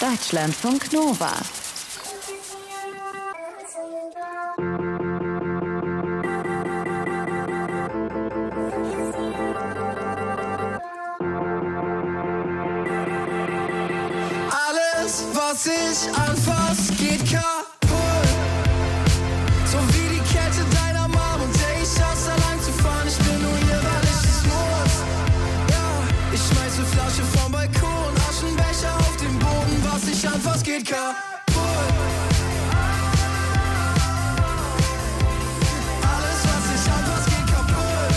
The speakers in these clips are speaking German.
Deutschlandfunk Nova. Alles, was ich anfass, geht kaputt. So wie die Kette deiner Mom und ich schaff's da lang zu fahren. Ich bin nur hier, weil ich es muss. Ja, ich schmeiße Flasche vom Balkon, Aschenbecher auf den Boden. Was ich anfass, geht kaputt. Alles, was ich anfass, geht kaputt.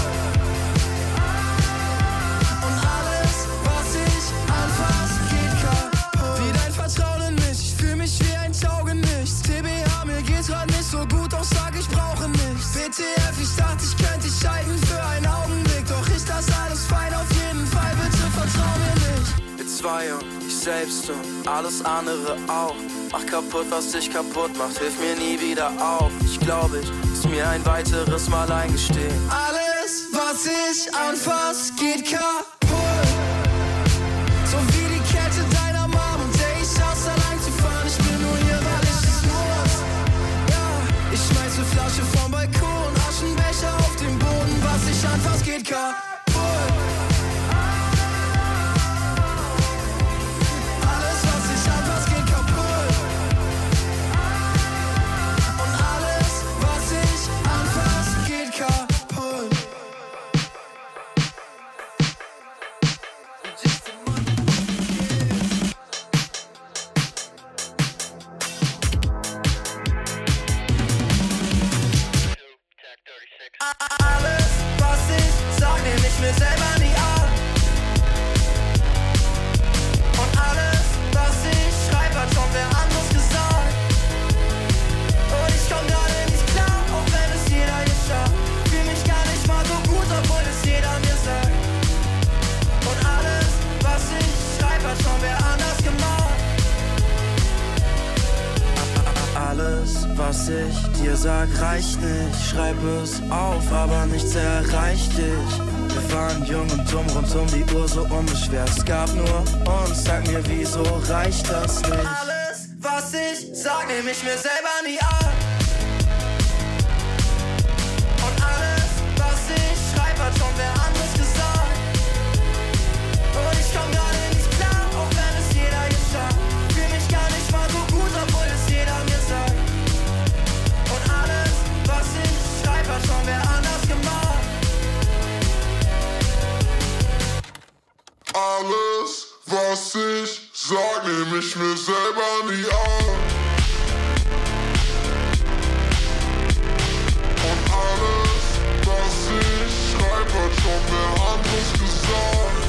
Und alles, was ich anfass, geht kaputt. Wie dein Vertrauen in mich, ich fühl mich wie ein Taugenichts. TBA, mir geht's grad nicht so gut, doch sag, ich brauche nichts. WTF, ich dachte, ich könnte dich scheiden für einen Augenblick. Doch ich lass alles fein, auf jeden Fall, bitte vertrau mir nicht. Wir zwei und ich selbst und alles andere auch. Mach kaputt, was dich kaputt macht, hilf mir nie wieder auf. Ich glaube, ich muss mir ein weiteres Mal eingestehen. Alles, was ich anfass, geht kaputt. So wie die Kette deiner Mom und ich schaff's da lang zu fahren. Ich bin nur hier, weil ich es muss. Ja, ich schmeiße Flasche vom Balkon, Aschenbecher auf den Boden. Was ich anfass, geht kaputt. Alles, was ich anfass, geht kaputt. Und alles, was ich anfass, geht kaputt. Alles, was ich sag, nehm ich mir selber nie ab. Und alles, was ich schreib, hat schon wer anderes gesagt. Und ich komm gerade nicht klar, auch wenn es jeder hier schafft. Fühl mich gar nicht mal so gut, obwohl es jeder mir sagt. Und alles, was ich schreib, hat schon wer anders gemacht. Alles, was ich dir sag, reicht nicht. Schreib es auf, aber nichts erreicht dich. Wir waren jung und dumm, rund um die Uhr so unbeschwert. Es gab nur uns, sag mir, wieso reicht das nicht? Alles, was ich sag, nehm ich mir selber nie ab. Und alles, was ich schreib, hat schon wer anderes gesagt. Und ich komm gerade nicht klar, auch wenn es jeder hier schafft. Fühl mich gar nicht mal so gut, obwohl es jeder mir sagt. Und alles, was ich schreib, hat schon wer anders gemacht. Alles, was ich sag, nehm ich mir selber nie ab. Und alles, was ich schreib, hat schon wer anderes gesagt.